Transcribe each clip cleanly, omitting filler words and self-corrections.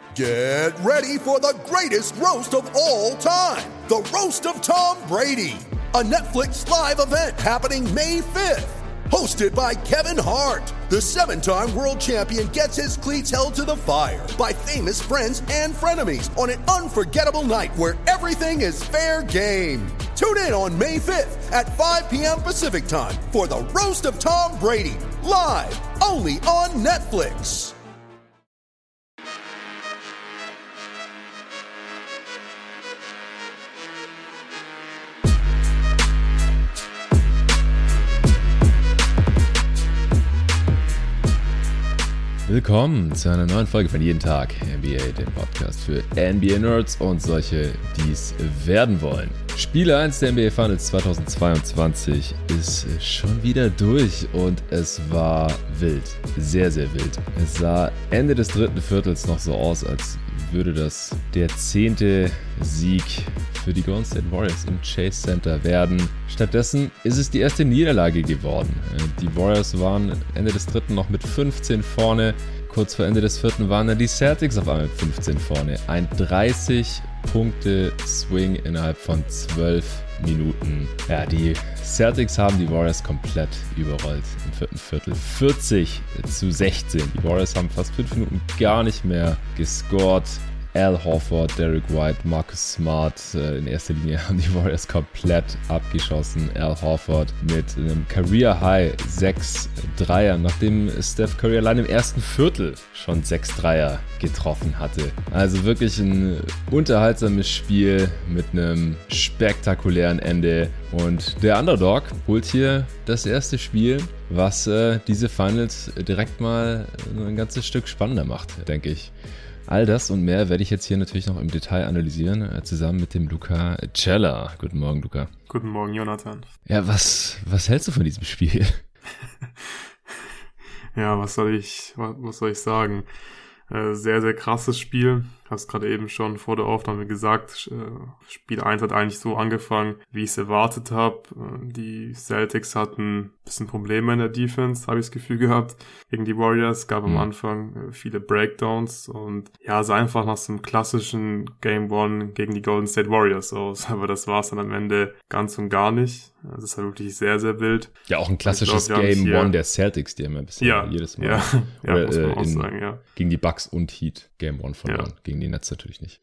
Get ready for the greatest roast of all time. The Roast of Tom Brady. A Netflix live event happening May 5th. Hosted by Kevin Hart. The 7-time world champion gets his cleats held to the fire by famous friends and frenemies on an unforgettable night where everything is fair game. Tune in on May 5th at 5 p.m. Pacific time for the Roast of Tom Brady. Live only on Netflix. Willkommen zu einer neuen Folge von Jeden Tag NBA, dem Podcast für NBA-Nerds und solche, die es werden wollen. Spiel 1 der NBA Finals 2022 ist schon wieder durch und es war wild, sehr, sehr wild. Es sah Ende des dritten Viertels noch so aus, als würde das der 10. Sieg für die Golden State Warriors im Chase Center werden. Stattdessen ist es die erste Niederlage geworden. Die Warriors waren Ende des dritten noch mit 15 vorne. Kurz vor Ende des vierten waren dann die Celtics auf einmal mit 15 vorne. Ein 30-Punkte-Swing innerhalb von 12 Minuten. Ja, die Celtics haben die Warriors komplett überrollt im vierten Viertel. 40-16. Die Warriors haben fast 5 Minuten gar nicht mehr gescored. Al Horford, Derek White, Marcus Smart, in erster Linie haben die Warriors komplett abgeschossen. Al Horford mit einem Career-High 6 Dreier, nachdem Steph Curry allein im ersten Viertel schon 6 Dreier getroffen hatte. Also wirklich ein unterhaltsames Spiel mit einem spektakulären Ende. Und der Underdog holt hier das erste Spiel, was diese Finals direkt mal ein ganzes Stück spannender macht, denke ich. All das und mehr werde ich jetzt hier natürlich noch im Detail analysieren, zusammen mit dem Luca Cella. Guten Morgen, Luca. Guten Morgen, Jonathan. Ja, was hältst du von diesem Spiel? Ja, was soll ich sagen? Sehr, sehr krasses Spiel. Ich habe es gerade eben schon vor der Aufnahme gesagt. Spiel 1 hat eigentlich so angefangen, wie ich es erwartet habe. Die Celtics hatten ein bisschen Probleme in der Defense, habe ich das Gefühl gehabt. Gegen die Warriors gab am Anfang viele Breakdowns und ja, sah einfach nach so einem klassischen Game 1 gegen die Golden State Warriors aus. Aber das war es dann am Ende ganz und gar nicht. Das ist halt wirklich sehr, sehr wild. Ja, auch ein klassisches Game 1 der Celtics, die haben ja bisher jedes Mal muss man auch sagen, ja. Gegen die Bucks und Heat Game 1 verloren. Gegen die Nets natürlich nicht.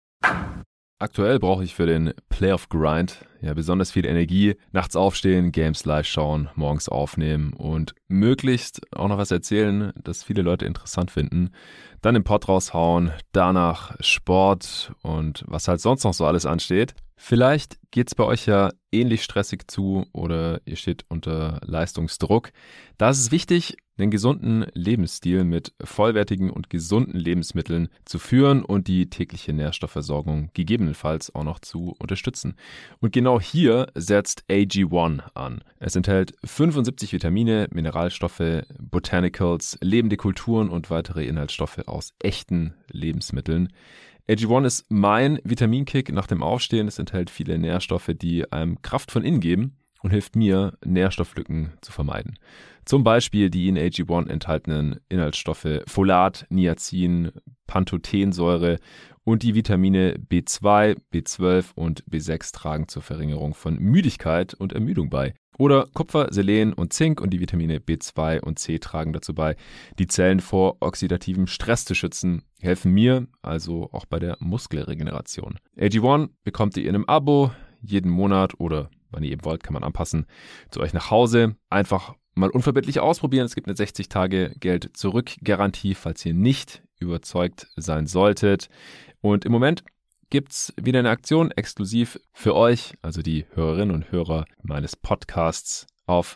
Aktuell brauche ich für den Playoff Grind ja besonders viel Energie. Nachts aufstehen, Games live schauen, morgens aufnehmen und möglichst auch noch was erzählen, das viele Leute interessant finden. Dann den Pod raushauen, danach Sport und was halt sonst noch so alles ansteht. Vielleicht geht's bei euch ja ähnlich stressig zu oder ihr steht unter Leistungsdruck. Da ist es wichtig, den gesunden Lebensstil mit vollwertigen und gesunden Lebensmitteln zu führen und die tägliche Nährstoffversorgung gegebenenfalls auch noch zu unterstützen. Und genau hier setzt AG1 an. Es enthält 75 Vitamine, Mineralstoffe, Botanicals, lebende Kulturen und weitere Inhaltsstoffe aus echten Lebensmitteln. AG1 ist mein Vitaminkick nach dem Aufstehen. Es enthält viele Nährstoffe, die einem Kraft von innen geben und hilft mir, Nährstofflücken zu vermeiden. Zum Beispiel die in AG1 enthaltenen Inhaltsstoffe Folat, Niacin, Pantothensäure und die Vitamine B2, B12 und B6 tragen zur Verringerung von Müdigkeit und Ermüdung bei. Oder Kupfer, Selen und Zink und die Vitamine B2 und C tragen dazu bei, die Zellen vor oxidativem Stress zu schützen, helfen mir also auch bei der Muskelregeneration. AG1 bekommt ihr in einem Abo jeden Monat oder wann ihr eben wollt, kann man anpassen, zu euch nach Hause. Einfach mal unverbindlich ausprobieren. Es gibt eine 60-Tage-Geld-Zurück-Garantie, falls ihr nicht überzeugt sein solltet. Und im Moment gibt's wieder eine Aktion exklusiv für euch, also die Hörerinnen und Hörer meines Podcasts. Auf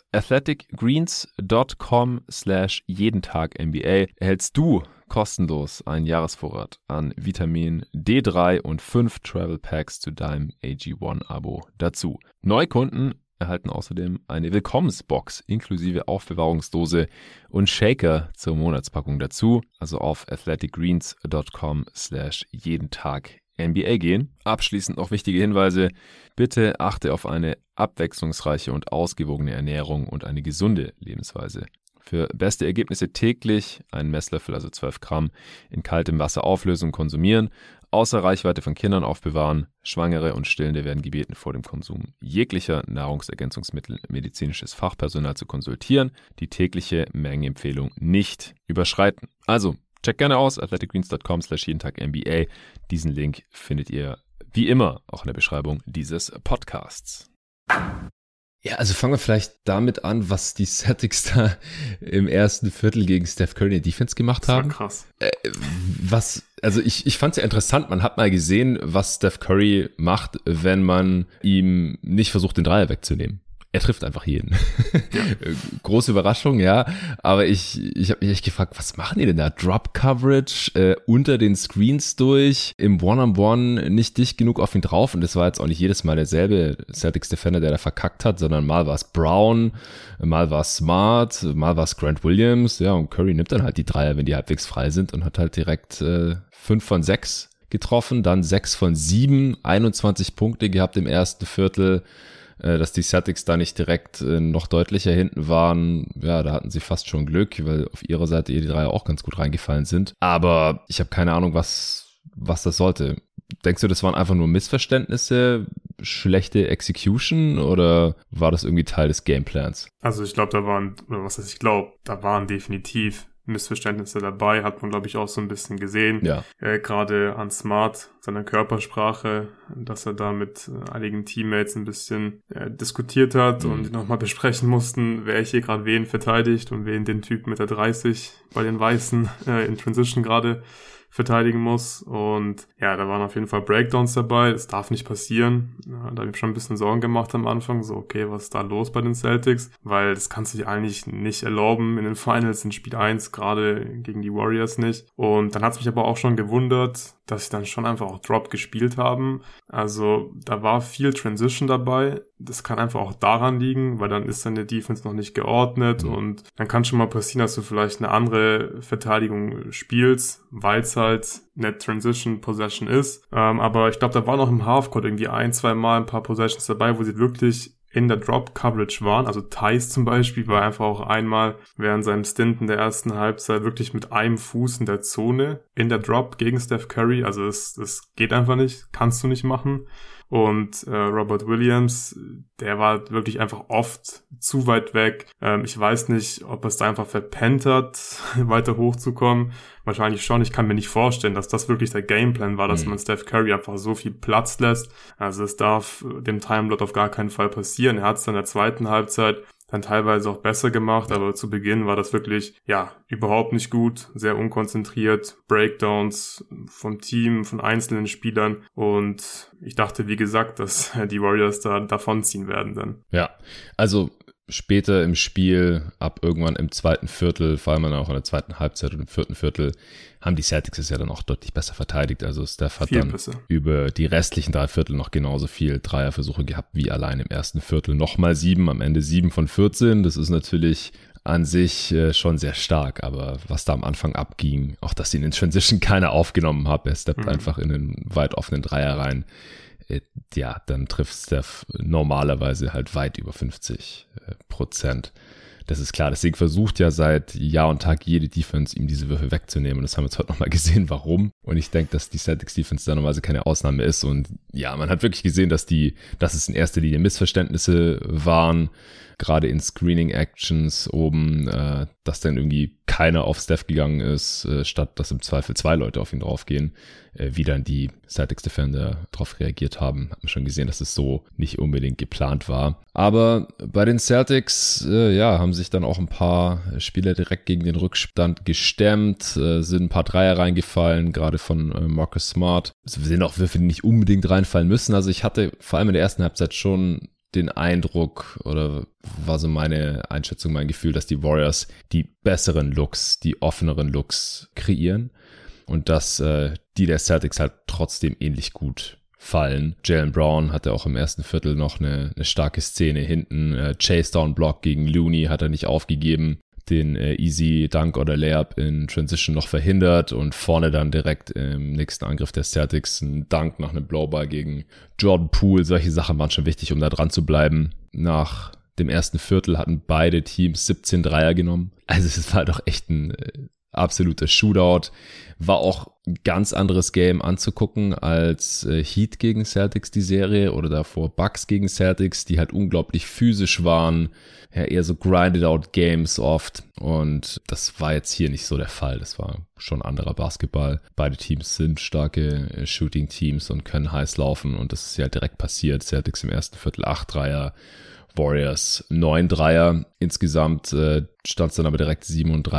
athleticgreens.com/jedentagNBA erhältst du kostenlos einen Jahresvorrat an Vitamin D3 und 5 Travel Packs zu deinem AG1-Abo dazu. Neukunden erhalten außerdem eine Willkommensbox inklusive Aufbewahrungsdose und Shaker zur Monatspackung dazu. Also auf athleticgreens.com/jedentagNBA gehen. Abschließend noch wichtige Hinweise. Bitte achte auf eine abwechslungsreiche und ausgewogene Ernährung und eine gesunde Lebensweise. Für beste Ergebnisse täglich einen Messlöffel, also 12 Gramm, in kaltem Wasser auflösen und konsumieren. Außer Reichweite von Kindern aufbewahren. Schwangere und Stillende werden gebeten, vor dem Konsum jeglicher Nahrungsergänzungsmittel medizinisches Fachpersonal zu konsultieren. Die tägliche Mengenempfehlung nicht überschreiten. Also, check gerne aus, athleticgreens.com/jedentagNBA. Diesen Link findet ihr wie immer auch in der Beschreibung dieses Podcasts. Ja, also fangen wir vielleicht damit an, was die Celtics da im ersten Viertel gegen Steph Curry in der Defense gemacht haben. Das war krass. Ich fand es ja interessant, man hat mal gesehen, was Steph Curry macht, wenn man ihm nicht versucht, den Dreier wegzunehmen. Er trifft einfach jeden. Ja. Große Überraschung, ja. Aber ich habe mich echt gefragt, was machen die denn da? Drop-Coverage, unter den Screens durch, im One-on-One nicht dicht genug auf ihn drauf. Und das war jetzt auch nicht jedes Mal derselbe Celtics-Defender, der da verkackt hat, sondern mal war es Brown, mal war es Smart, mal war es Grant Williams. Ja, und Curry nimmt dann halt die Dreier, wenn die halbwegs frei sind und hat halt direkt 5 von 6 getroffen, dann 6 von 7, 21 Punkte gehabt im ersten Viertel. Dass die Celtics da nicht direkt noch deutlicher hinten waren, ja, da hatten sie fast schon Glück, weil auf ihrer Seite die Dreier auch ganz gut reingefallen sind. Aber ich habe keine Ahnung, was das sollte. Denkst du, das waren einfach nur Missverständnisse, schlechte Execution oder war das irgendwie Teil des Gameplans? Also ich glaube, da waren definitiv Missverständnisse dabei, hat man, glaube ich, auch so ein bisschen gesehen. Ja. Gerade an Smart, seiner Körpersprache, dass er da mit einigen Teammates ein bisschen diskutiert hat und die nochmal besprechen mussten, wer hier gerade wen verteidigt und wen den Typ mit der 30 bei den Weißen in Transition gerade verteidigen muss. Und ja, da waren auf jeden Fall Breakdowns dabei. Das darf nicht passieren. Ja, da habe ich schon ein bisschen Sorgen gemacht am Anfang. So, okay, was ist da los bei den Celtics? Weil das kannst du dir eigentlich nicht erlauben in den Finals in Spiel 1, gerade gegen die Warriors nicht. Und dann hat es mich aber auch schon gewundert, dass sie dann schon einfach auch Drop gespielt haben. Also da war viel Transition dabei. Das kann einfach auch daran liegen, weil dann ist deine Defense noch nicht geordnet und dann kann schon mal passieren, dass du vielleicht eine andere Verteidigung spielst, weil es halt eine Transition Possession ist. Aber ich glaube, da war noch im Halfcourt irgendwie 1-2 Mal ein paar Possessions dabei, wo sie wirklich in der Drop-Coverage waren. Also Theis zum Beispiel war einfach auch einmal während seinem Stint in der ersten Halbzeit wirklich mit einem Fuß in der Zone in der Drop gegen Steph Curry. Also das geht einfach nicht, kannst du nicht machen. Und Robert Williams, der war wirklich einfach oft zu weit weg. Ich weiß nicht, ob er es da einfach verpennt hat, weiter hochzukommen. Wahrscheinlich schon. Ich kann mir nicht vorstellen, dass das wirklich der Gameplan war, dass man Steph Curry einfach so viel Platz lässt. Also es darf dem Timelot auf gar keinen Fall passieren. Er hat es dann in der zweiten Halbzeit dann teilweise auch besser gemacht, aber zu Beginn war das wirklich, ja, überhaupt nicht gut, sehr unkonzentriert, Breakdowns vom Team, von einzelnen Spielern und ich dachte, wie gesagt, dass die Warriors da davonziehen werden dann. Ja, also später im Spiel, ab irgendwann im zweiten Viertel, vor allem dann auch in der zweiten Halbzeit und im vierten Viertel, haben die Celtics es ja dann auch deutlich besser verteidigt. Also Steph hat dann über die restlichen 3 Viertel noch genauso viel Dreierversuche gehabt wie allein im ersten Viertel. Nochmal 7, am Ende 7 von 14. Das ist natürlich an sich schon sehr stark, aber was da am Anfang abging, auch dass ihn in Transition keiner aufgenommen hat, er steppt einfach in einen weit offenen Dreier rein. Ja, dann trifft Steph normalerweise halt weit über 50%. Das ist klar. Deswegen versucht ja seit Jahr und Tag jede Defense, ihm diese Würfe wegzunehmen. Und das haben wir jetzt heute nochmal gesehen, warum. Und ich denke, dass die Celtics Defense da normalerweise keine Ausnahme ist. Und ja, man hat wirklich gesehen, dass es in erster Linie Missverständnisse waren. Gerade in Screening-Actions oben, dass dann irgendwie keiner auf Steph gegangen ist, statt dass im Zweifel 2 Leute auf ihn draufgehen, wie dann die Celtics-Defender darauf reagiert haben. Hat man schon gesehen, dass es so nicht unbedingt geplant war. Aber bei den Celtics, haben sich dann auch ein paar Spieler direkt gegen den Rückstand gestemmt, sind ein paar Dreier reingefallen, gerade von Marcus Smart. Es sind auch Würfe, die nicht unbedingt reinfallen müssen. Also ich hatte vor allem in der ersten Halbzeit schon den Eindruck, oder war so meine Einschätzung, mein Gefühl, dass die Warriors die besseren Looks, die offeneren Looks kreieren und dass die der Celtics halt trotzdem ähnlich gut fallen. Jaylen Brown hatte auch im ersten Viertel noch eine starke Szene hinten. Chase-Down-Block gegen Looney hat er nicht aufgegeben. Den Easy Dunk oder Layup in Transition noch verhindert und vorne dann direkt im nächsten Angriff der Celtics ein Dunk nach einem Blowball gegen Jordan Poole. Solche Sachen waren schon wichtig, um da dran zu bleiben nach dem ersten Viertel hatten beide Teams 17 Dreier genommen. Also es war doch echt ein absoluter Shootout. War auch ein ganz anderes Game anzugucken als Heat gegen Celtics, die Serie, oder davor Bucks gegen Celtics, die halt unglaublich physisch waren, ja, eher so grinded out Games oft, und das war jetzt hier nicht so der Fall. Das war schon anderer Basketball. Beide Teams sind starke Shooting-Teams und können heiß laufen, und das ist ja direkt passiert. Celtics im ersten Viertel 8 Dreier, Warriors 9 Dreier. Insgesamt stand es dann aber direkt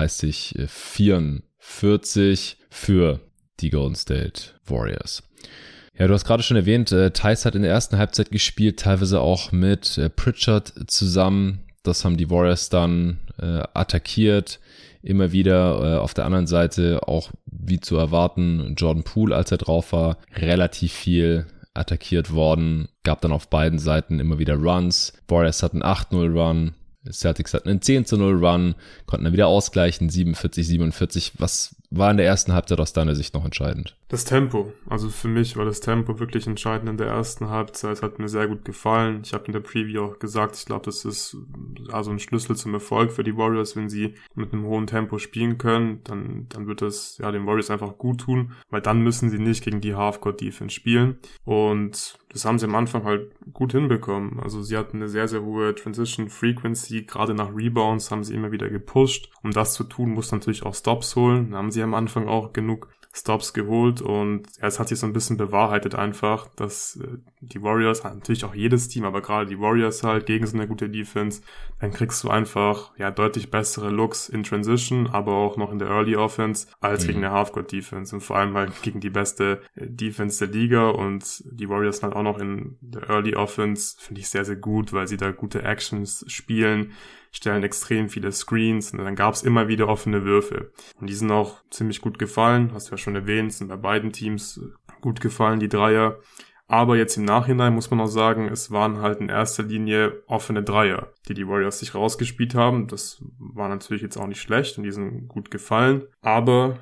37-44 für die Golden State Warriors. Ja, du hast gerade schon erwähnt, Theis hat in der ersten Halbzeit gespielt, teilweise auch mit Pritchard zusammen. Das haben die Warriors dann attackiert. Immer wieder auf der anderen Seite auch, wie zu erwarten, Jordan Poole, als er drauf war, relativ viel attackiert worden. Gab dann auf beiden Seiten immer wieder Runs. Warriors hatten 8-0 Run, Celtics hatten einen 10-0 Run, konnten dann wieder ausgleichen, 47-47. Was war in der ersten Halbzeit aus deiner Sicht noch entscheidend? Das Tempo. Also für mich war das Tempo wirklich entscheidend in der ersten Halbzeit. Hat mir sehr gut gefallen. Ich habe in der Preview auch gesagt, ich glaube, das ist also ein Schlüssel zum Erfolg für die Warriors. Wenn sie mit einem hohen Tempo spielen können, dann wird das ja den Warriors einfach gut tun, weil dann müssen sie nicht gegen die Half-Court-Defense spielen. Und das haben sie am Anfang halt gut hinbekommen. Also sie hatten eine sehr, sehr hohe Transition-Frequency. Gerade nach Rebounds haben sie immer wieder gepusht. Um das zu tun, muss natürlich auch Stops holen. Da haben sie am Anfang auch genug Stops geholt, und ja, es hat sich so ein bisschen bewahrheitet einfach, dass die Warriors, natürlich auch jedes Team, aber gerade die Warriors halt gegen so eine gute Defense, dann kriegst du einfach ja deutlich bessere Looks in Transition, aber auch noch in der Early Offense als gegen eine Half-Court Defense, und vor allem halt gegen die beste Defense der Liga, und die Warriors halt auch noch in der Early Offense finde ich sehr, sehr gut, weil sie da gute Actions spielen, stellen extrem viele Screens, und dann gab es immer wieder offene Würfe. Und die sind auch ziemlich gut gefallen, hast du ja schon erwähnt, sind bei beiden Teams gut gefallen, die Dreier. Aber jetzt im Nachhinein muss man auch sagen, es waren halt in erster Linie offene Dreier, die Warriors sich rausgespielt haben. Das war natürlich jetzt auch nicht schlecht, und die sind gut gefallen. Aber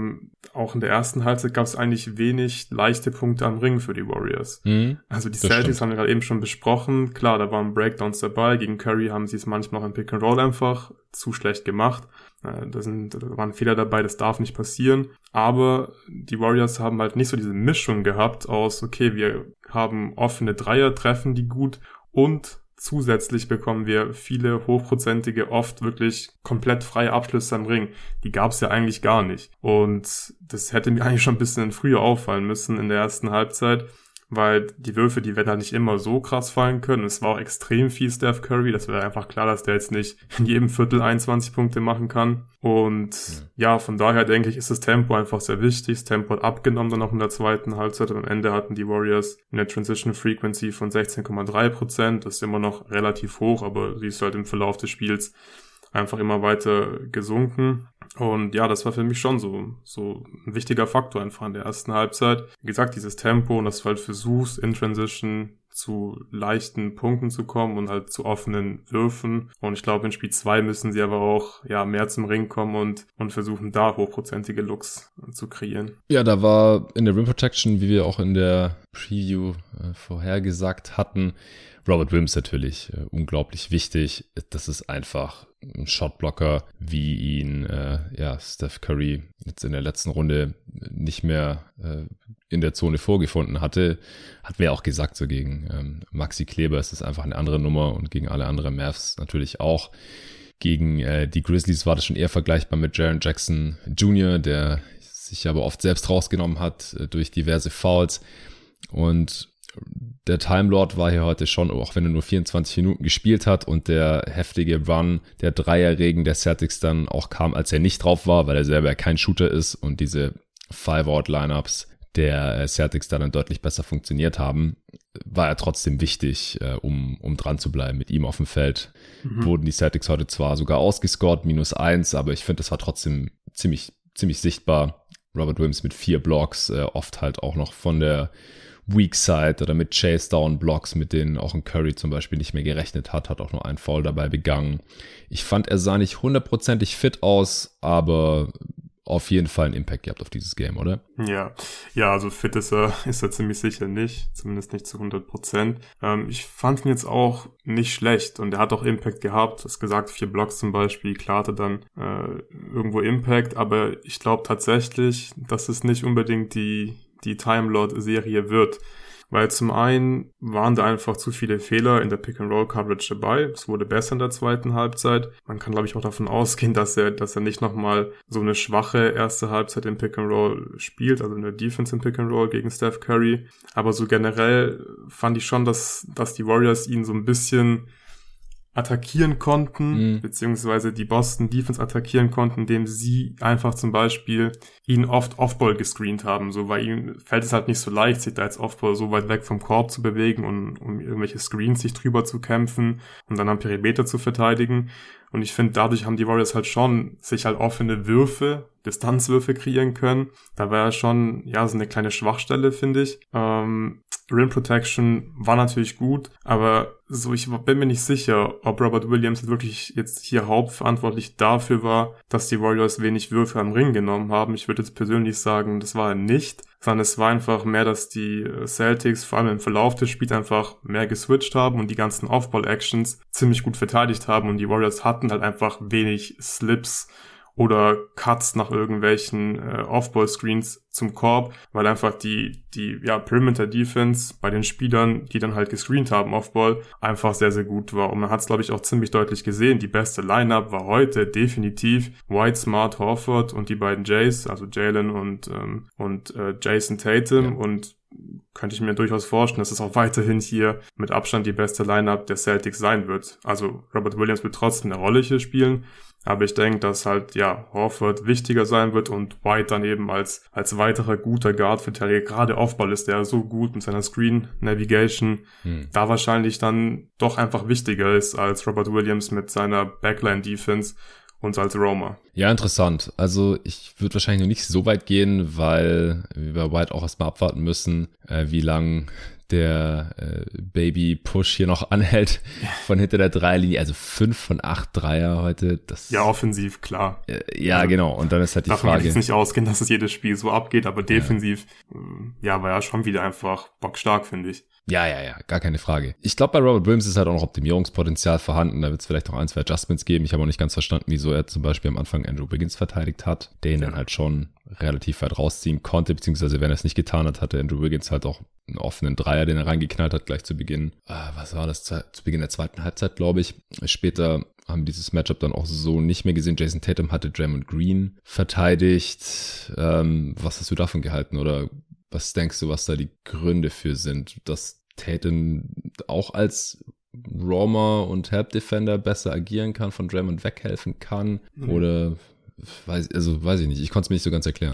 auch in der ersten Halbzeit gab es eigentlich wenig leichte Punkte am Ring für die Warriors. Also die Celtics haben wir gerade eben schon besprochen. Klar, da waren Breakdowns dabei. Gegen Curry haben sie es manchmal auch im Pick and Roll einfach zu schlecht gemacht. Da waren Fehler dabei, das darf nicht passieren. Aber die Warriors haben halt nicht so diese Mischung gehabt aus, okay, wir haben offene Dreier, treffen die gut, und zusätzlich bekommen wir viele hochprozentige, oft wirklich komplett freie Abschlüsse am Ring. Die gab es ja eigentlich gar nicht. Und das hätte mir eigentlich schon ein bisschen früher auffallen müssen in der ersten Halbzeit, weil die Würfe, die werden halt nicht immer so krass fallen können. Es war auch extrem viel Steph Curry. Das wäre einfach klar, dass der jetzt nicht in jedem Viertel 21 Punkte machen kann. Und ja, von daher denke ich, ist das Tempo einfach sehr wichtig. Das Tempo hat abgenommen dann auch in der zweiten Halbzeit. Und am Ende hatten die Warriors eine Transition Frequency von 16,3%. Das ist immer noch relativ hoch, aber sie ist halt im Verlauf des Spiels einfach immer weiter gesunken. Und ja, das war für mich schon so ein wichtiger Faktor einfach in der ersten Halbzeit. Wie gesagt, dieses Tempo, und dass du halt versuchst, in Transition zu leichten Punkten zu kommen und halt zu offenen Würfen. Und ich glaube, in Spiel 2 müssen sie aber auch ja mehr zum Ring kommen und versuchen, da hochprozentige Looks zu kreieren. Ja, da war in der Rim Protection, wie wir auch in der Preview vorhergesagt hatten, Robert Williams natürlich unglaublich wichtig. Das ist einfach ein Shotblocker, wie ihn Steph Curry jetzt in der letzten Runde nicht mehr in der Zone vorgefunden hatte. Hat mir auch gesagt, so gegen Maxi Kleber ist es einfach eine andere Nummer, und gegen alle anderen Mavs natürlich auch. Gegen die Grizzlies war das schon eher vergleichbar mit Jaren Jackson Jr., der sich aber oft selbst rausgenommen hat durch diverse Fouls. Und der Time Lord war hier heute schon, auch wenn er nur 24 Minuten gespielt hat, und der heftige Run, der Dreierregen der Celtics dann auch kam, als er nicht drauf war, weil er selber kein Shooter ist, und diese Five-Out-Lineups der Celtics dann deutlich besser funktioniert haben, war er trotzdem wichtig, um dran zu bleiben. Mit ihm auf dem Feld wurden die Celtics heute zwar sogar ausgescored, -1, aber ich finde, das war trotzdem ziemlich sichtbar. Robert Williams mit 4 Blocks, oft halt auch noch von der Weak Side oder mit Chase-Down-Blocks, mit denen auch ein Curry zum Beispiel nicht mehr gerechnet hat auch nur einen Foul dabei begangen. Ich fand, er sah nicht 100%ig fit aus, aber auf jeden Fall einen Impact gehabt auf dieses Game, oder? Ja, also fit ist er ziemlich sicher nicht, zumindest nicht zu 100%. Ich fand ihn jetzt auch nicht schlecht und er hat auch Impact gehabt. Das gesagt, 4 Blocks zum Beispiel, klar hatte dann irgendwo Impact, aber ich glaube tatsächlich, dass es nicht unbedingt die Time Lord-Serie wird. Weil zum einen waren da einfach zu viele Fehler in der Pick-and-Roll-Coverage dabei. Es wurde besser in der zweiten Halbzeit. Man kann, glaube ich, auch davon ausgehen, dass er nicht nochmal so eine schwache erste Halbzeit im Pick-and-Roll spielt, also in der Defense im Pick-and-Roll gegen Steph Curry. Aber so generell fand ich schon, dass die Warriors ihn so ein bisschen attackieren konnten, beziehungsweise die Boston Defense attackieren konnten, indem sie einfach zum Beispiel ihn oft Offball gescreent haben, so, weil ihm fällt es halt nicht so leicht, sich da jetzt Offball so weit weg vom Korb zu bewegen und um irgendwelche Screens sich drüber zu kämpfen und dann am Perimeter zu verteidigen. Und ich finde, dadurch haben die Warriors halt schon sich halt offene Würfe, Distanzwürfe kreieren können. Da war ja schon, so eine kleine Schwachstelle, finde ich. Rim Protection war natürlich gut, aber so, ich bin mir nicht sicher, ob Robert Williams wirklich jetzt hier hauptverantwortlich dafür war, dass die Warriors wenig Würfe am Ring genommen haben. Ich würde jetzt persönlich sagen, das war er nicht, sondern es war einfach mehr, dass die Celtics vor allem im Verlauf des Spiels einfach mehr geswitcht haben und die ganzen Off-Ball-Actions ziemlich gut verteidigt haben und die Warriors hatten halt einfach wenig Slips oder Cuts nach irgendwelchen Off-Ball-Screens zum Korb, weil einfach die Perimeter-Defense bei den Spielern, die dann halt gescreent haben Off-Ball, einfach sehr, sehr gut war. Und man hat es, glaube ich, auch ziemlich deutlich gesehen. Die beste Lineup war heute definitiv White, Smart, Horford und die beiden Jays, also Jalen und Jason Tatum. Ja. Und könnte ich mir durchaus vorstellen, dass es auch weiterhin hier mit Abstand die beste Lineup der Celtics sein wird. Also Robert Williams wird trotzdem eine Rolle hier spielen, aber ich denke, dass halt, Horford wichtiger sein wird und White dann eben als weiterer guter Guard-Verteidiger, gerade Offball ist der so gut mit seiner Screen-Navigation, da wahrscheinlich dann doch einfach wichtiger ist als Robert Williams mit seiner Backline-Defense und als Roamer. Ja, interessant. Also ich würde wahrscheinlich noch nicht so weit gehen, weil wir bei White auch erstmal abwarten müssen, wie lang der Baby-Push hier noch anhält von hinter der Dreierlinie. Also 5 von 8 Dreier heute. Das, offensiv, klar. Genau. Und dann ist halt die Frage. Davon jetzt nicht ausgehen, dass es jedes Spiel so abgeht, aber defensiv, war ja schon wieder einfach bockstark, finde ich. Ja, gar keine Frage. Ich glaube, bei Robert Williams ist halt auch noch Optimierungspotenzial vorhanden. Da wird es vielleicht noch 1, 2 Adjustments geben. Ich habe auch nicht ganz verstanden, wieso er zum Beispiel am Anfang Andrew Wiggins verteidigt hat, der ihn dann halt schon relativ weit rausziehen konnte, beziehungsweise wenn er es nicht getan hat, hatte Andrew Wiggins halt auch einen offenen Dreier, den er reingeknallt hat, gleich zu Beginn. Was war das? Zu Beginn der zweiten Halbzeit, glaube ich. Später haben dieses Matchup dann auch so nicht mehr gesehen. Jason Tatum hatte Draymond Green verteidigt. Was hast du davon gehalten? Oder was denkst du, was da die Gründe für sind, dass Tatum auch als Roamer und Help Defender besser agieren kann, von Draymond weghelfen kann? Oder weiß ich nicht. Ich konnte es mir nicht so ganz erklären.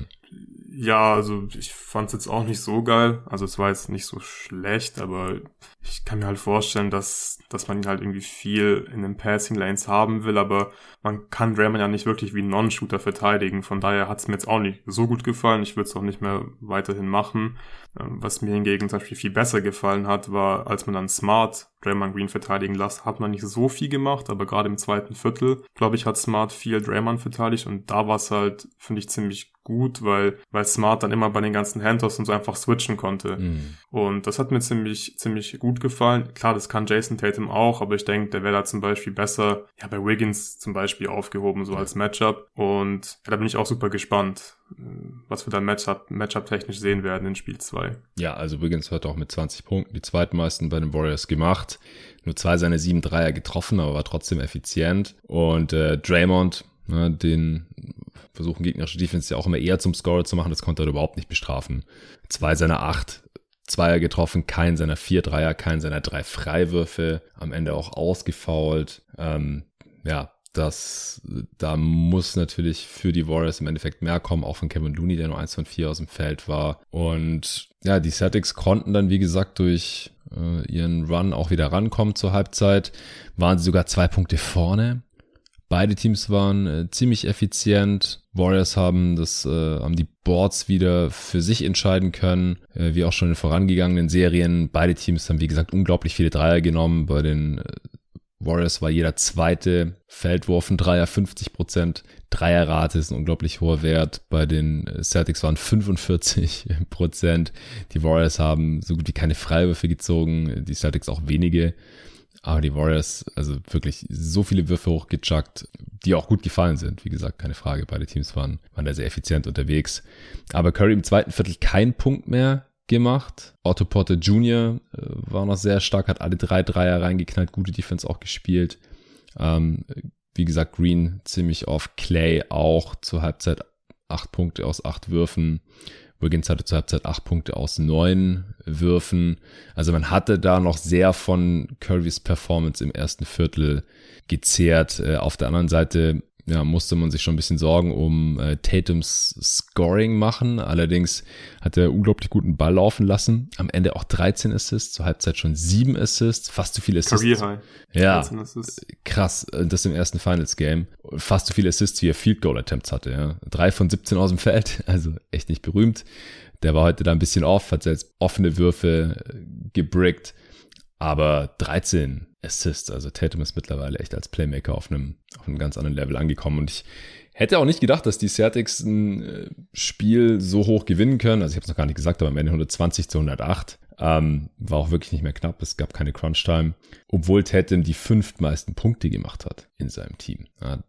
Ja, also ich fand es jetzt auch nicht so geil. Also es war jetzt nicht so schlecht, aber ich kann mir halt vorstellen, dass man ihn halt irgendwie viel in den Passing Lanes haben will, aber man kann Draymond ja nicht wirklich wie ein Non-Shooter verteidigen. Von daher hat es mir jetzt auch nicht so gut gefallen. Ich würde es auch nicht mehr weiterhin machen. Was mir hingegen zum Beispiel viel besser gefallen hat, war, als man dann Smart Draymond Green verteidigen lassen, hat man nicht so viel gemacht, aber gerade im zweiten Viertel, glaube ich, hat Smart viel Draymond verteidigt und da war es halt, finde ich, ziemlich gut, weil Smart dann immer bei den ganzen Handoffs und so einfach switchen konnte. Und das hat mir ziemlich gut gefallen. Klar, das kann Jason Tatum auch, aber ich denke, der wäre da zum Beispiel besser, bei Wiggins zum Beispiel aufgehoben, so als Matchup. Und da bin ich auch super gespannt, was wir dann Matchup-technisch sehen werden in Spiel 2. Ja, also Wiggins hat auch mit 20 Punkten die zweitmeisten bei den Warriors gemacht. Nur 2 seiner 7 Dreier getroffen, aber war trotzdem effizient. Und Draymond, den versuchen gegnerische Defense ja auch immer eher zum Scorer zu machen, das konnte er überhaupt nicht bestrafen. 2 seiner 8 Zweier getroffen, keinen seiner 4 Dreier, keinen seiner 3 Freiwürfe, am Ende auch ausgefoult. Da muss natürlich für die Warriors im Endeffekt mehr kommen, auch von Kevin Looney, der nur 1 von 4 aus dem Feld war. Und die Celtics konnten dann, wie gesagt, durch ihren Run auch wieder rankommen zur Halbzeit, waren sie sogar 2 Punkte vorne. Beide Teams waren ziemlich effizient. Warriors haben die Boards wieder für sich entscheiden können, wie auch schon in vorangegangenen Serien. Beide Teams haben, wie gesagt, unglaublich viele Dreier genommen. Bei den Warriors war jeder zweite Feldwurf ein Dreier, 50%. Dreierrate ist ein unglaublich hoher Wert. Bei den Celtics waren 45%. Die Warriors haben so gut wie keine Freiwürfe gezogen, die Celtics auch wenige. Aber die Warriors, also wirklich so viele Würfe hochgechuckt, die auch gut gefallen sind. Wie gesagt, keine Frage, beide Teams waren da sehr effizient unterwegs. Aber Curry im zweiten Viertel keinen Punkt mehr gemacht. Otto Porter Jr. War noch sehr stark, hat alle 3 Dreier reingeknallt, gute Defense auch gespielt. Wie gesagt, Green ziemlich oft, Clay auch zur Halbzeit 8 Punkte aus 8 Würfen. Wiggins hatte zur Halbzeit 8 Punkte aus 9 Würfen. Also man hatte da noch sehr von Currys Performance im ersten Viertel gezehrt. Auf der anderen Seite musste man sich schon ein bisschen Sorgen um Tatums Scoring machen. Allerdings hat er unglaublich guten Ball laufen lassen. Am Ende auch 13 Assists, zur Halbzeit schon 7 Assists, fast so viele Assists. Career High. Ja, krass, das im ersten Finals-Game. Fast so viele Assists, wie er Field Goal Attempts hatte. Ja. 3 von 17 aus dem Feld, also echt nicht berühmt. Der war heute da ein bisschen off, hat selbst offene Würfe gebrickt. Aber 13 Assists, also Tatum ist mittlerweile echt als Playmaker auf einem ganz anderen Level angekommen. Und ich hätte auch nicht gedacht, dass die Celtics ein Spiel so hoch gewinnen können. Also ich habe es noch gar nicht gesagt, aber am Ende 120-108. War auch wirklich nicht mehr knapp, es gab keine Crunch-Time. Obwohl Tatum die 5. meisten Punkte gemacht hat in seinem Team. Ja,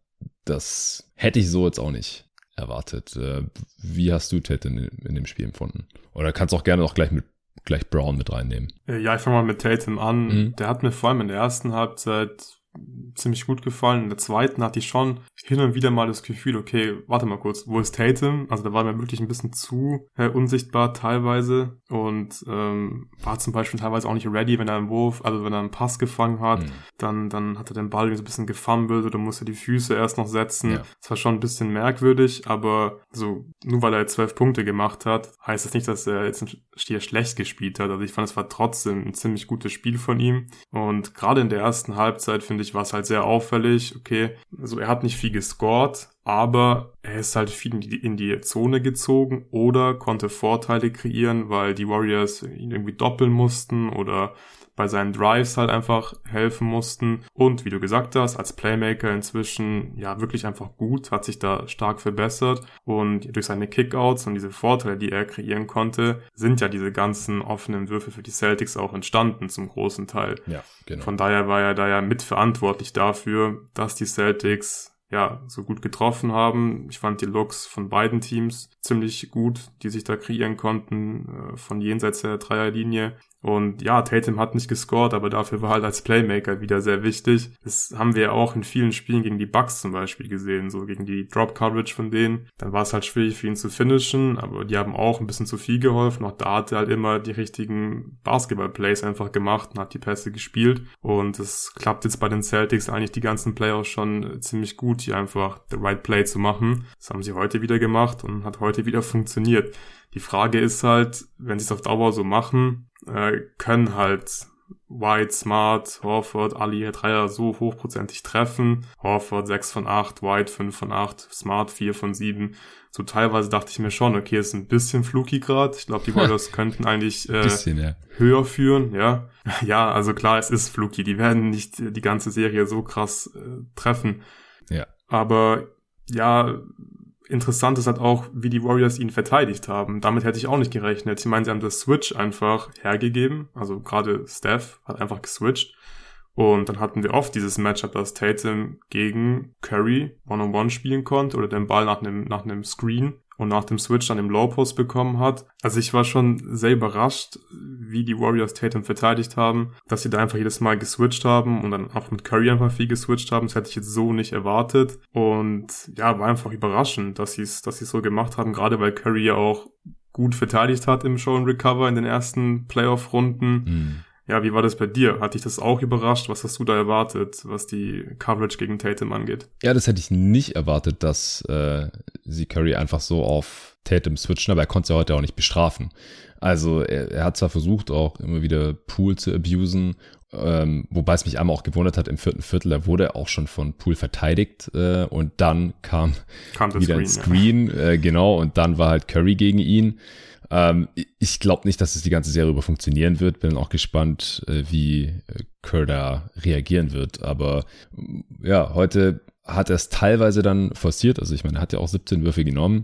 das hätte ich so jetzt auch nicht erwartet. Wie hast du Tatum in dem Spiel empfunden? Oder kannst auch gerne noch gleich Brown mit reinnehmen. Ja, ich fange mal mit Tatum an. Der hat mir vor allem in der ersten Halbzeit ziemlich gut gefallen. In der zweiten hatte ich schon hin und wieder mal das Gefühl, okay, warte mal kurz, wo ist Tatum? Also da war mir wirklich ein bisschen zu unsichtbar teilweise und war zum Beispiel teilweise auch nicht ready, wenn er einen Pass gefangen hat, dann hat er den Ball so ein bisschen gefummelt oder musste die Füße erst noch setzen. Ja. Das war schon ein bisschen merkwürdig, aber so nur weil er 12 Punkte gemacht hat, heißt das nicht, dass er jetzt hier schlecht gespielt hat. Also ich fand, es war trotzdem ein ziemlich gutes Spiel von ihm und gerade in der ersten Halbzeit, finde ich, war es halt sehr auffällig. Okay, also er hat nicht viel gescored, aber er ist halt viel in die Zone gezogen oder konnte Vorteile kreieren, weil die Warriors ihn irgendwie doppeln mussten oder bei seinen Drives halt einfach helfen mussten. Und wie du gesagt hast, als Playmaker inzwischen ja wirklich einfach gut, hat sich da stark verbessert. Und durch seine Kickouts und diese Vorteile, die er kreieren konnte, sind ja diese ganzen offenen Würfe für die Celtics auch entstanden zum großen Teil. Ja, genau. Von daher war er da ja mitverantwortlich dafür, dass die Celtics ja so gut getroffen haben. Ich fand die Looks von beiden Teams ziemlich gut, die sich da kreieren konnten, von jenseits der Dreierlinie. Und ja, Tatum hat nicht gescored, aber dafür war halt als Playmaker wieder sehr wichtig. Das haben wir ja auch in vielen Spielen gegen die Bucks zum Beispiel gesehen, so gegen die Drop-Coverage von denen. Dann war es halt schwierig für ihn zu finishen, aber die haben auch ein bisschen zu viel geholfen. Auch da hat er halt immer die richtigen Basketball-Plays einfach gemacht und hat die Pässe gespielt. Und es klappt jetzt bei den Celtics eigentlich die ganzen Playoffs schon ziemlich gut, hier einfach the right play zu machen. Das haben sie heute wieder gemacht und hat heute wieder funktioniert. Die Frage ist halt, wenn sie es auf Dauer so machen, können halt White, Smart, Horford, alle ihre Dreier so hochprozentig treffen. Horford 6 von 8, White 5 von 8, Smart 4 von 7. So teilweise dachte ich mir schon, okay, ist ein bisschen fluky gerade. Ich glaube, die Warriors könnten eigentlich höher führen. Ja, also klar, es ist fluky. Die werden nicht die ganze Serie so krass treffen. Ja. Aber ja, interessant ist halt auch, wie die Warriors ihn verteidigt haben. Damit hätte ich auch nicht gerechnet. Ich meine, sie haben das Switch einfach hergegeben. Also gerade Steph hat einfach geswitcht. Und dann hatten wir oft dieses Matchup, dass Tatum gegen Curry One-on-One spielen konnte oder den Ball nach einem Screen und nach dem Switch dann im Low-Post bekommen hat. Also ich war schon sehr überrascht, wie die Warriors Tatum verteidigt haben, dass sie da einfach jedes Mal geswitcht haben und dann auch mit Curry einfach viel geswitcht haben. Das hätte ich jetzt so nicht erwartet. Und ja, war einfach überraschend, dass sie es so gemacht haben, gerade weil Curry ja auch gut verteidigt hat im Show and Recover in den ersten Playoff-Runden. Ja, wie war das bei dir? Hat dich das auch überrascht? Was hast du da erwartet, was die Coverage gegen Tatum angeht? Ja, das hätte ich nicht erwartet, dass sie Curry einfach so auf Tatum switchen, aber er konnte es ja heute auch nicht bestrafen. Also er hat zwar versucht, auch immer wieder Poole zu abusen, wobei es mich einmal auch gewundert hat, im vierten Viertel, da wurde er auch schon von Poole verteidigt und dann kam wieder ein Screen, genau, und dann war halt Curry gegen ihn. Ich glaube nicht, dass es die ganze Serie über funktionieren wird. Bin auch gespannt, wie Kerr da reagieren wird. Aber ja, heute hat er es teilweise dann forciert. Also ich meine, er hat ja auch 17 Würfe genommen.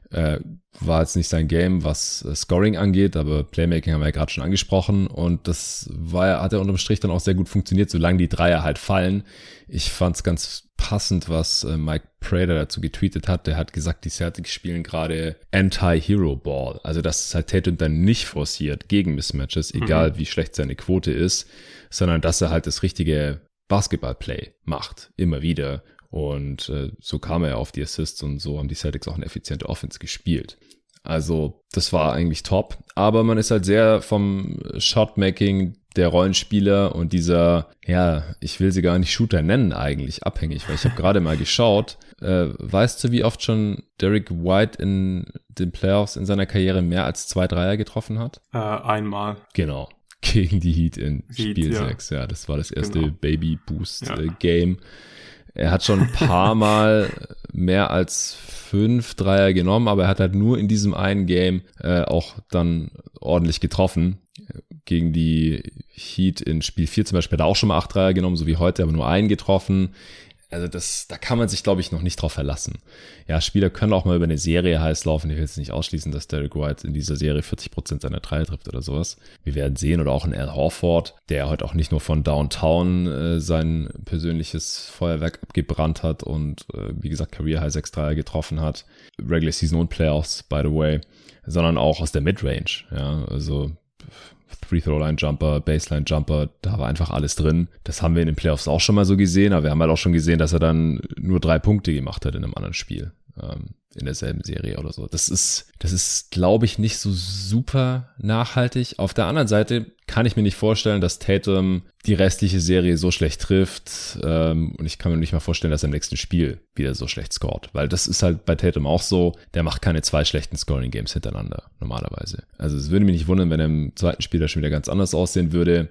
War jetzt nicht sein Game, was Scoring angeht, aber Playmaking haben wir ja gerade schon angesprochen. Und das hat ja unterm Strich dann auch sehr gut funktioniert, solange die Dreier halt fallen. Ich fand es ganz passend, was Mike Prater dazu getweetet hat. Der hat gesagt, die Celtics spielen gerade Anti-Hero-Ball. Also dass halt Tatum dann nicht forciert gegen Mismatches, egal wie schlecht seine Quote ist, sondern dass er halt das richtige Basketball-Play macht, immer wieder. Und so kam er auf die Assists und so haben die Celtics auch eine effiziente Offense gespielt. Also das war eigentlich top. Aber man ist halt sehr vom Shotmaking der Rollenspieler und dieser, ja, ich will sie gar nicht Shooter nennen eigentlich, abhängig. Weil ich habe gerade mal geschaut, weißt du, wie oft schon Derrick White in den Playoffs in seiner Karriere mehr als 2 Dreier getroffen hat? Einmal. Genau. Gegen die Heat in Spiel 6. Ja, das war das erste Baby-Boost-Game. Er hat schon ein paar Mal mehr als 5 Dreier genommen, aber er hat halt nur in diesem einen Game auch dann ordentlich getroffen. Gegen die Heat in Spiel 4 zum Beispiel hat er auch schon mal 8 Dreier genommen, so wie heute, aber nur einen getroffen. Also da kann man sich, glaube ich, noch nicht drauf verlassen. Ja, Spieler können auch mal über eine Serie heiß laufen. Ich will jetzt nicht ausschließen, dass Derrick White in dieser Serie 40% seiner Dreier trifft oder sowas. Wir werden sehen. Oder auch ein Al Horford, der heute auch nicht nur von Downtown sein persönliches Feuerwerk abgebrannt hat und wie gesagt Career High 6 Dreier getroffen hat. Regular Season und Playoffs, by the way. Sondern auch aus der Midrange. Ja, also Free-Throw-Line-Jumper, Baseline-Jumper, da war einfach alles drin. Das haben wir in den Playoffs auch schon mal so gesehen, aber wir haben halt auch schon gesehen, dass er dann nur 3 Punkte gemacht hat in einem anderen Spiel, in derselben Serie oder so. Das ist, glaube ich, nicht so super nachhaltig. Auf der anderen Seite kann ich mir nicht vorstellen, dass Tatum die restliche Serie so schlecht trifft, und ich kann mir nicht mal vorstellen, dass er im nächsten Spiel wieder so schlecht scoret, weil das ist halt bei Tatum auch so, der macht keine 2 schlechten Scoring-Games hintereinander, normalerweise. Also es würde mich nicht wundern, wenn er im zweiten Spiel da schon wieder ganz anders aussehen würde.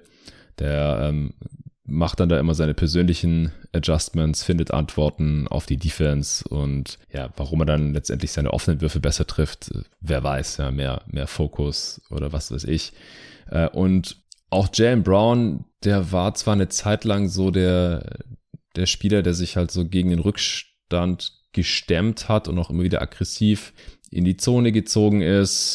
Der macht dann da immer seine persönlichen Adjustments, findet Antworten auf die Defense und ja, warum er dann letztendlich seine offenen Würfe besser trifft, wer weiß, ja, mehr Fokus oder was weiß ich. Und auch Jaylen Brown, der war zwar eine Zeit lang so der Spieler, der sich halt so gegen den Rückstand gestemmt hat und auch immer wieder aggressiv in die Zone gezogen ist,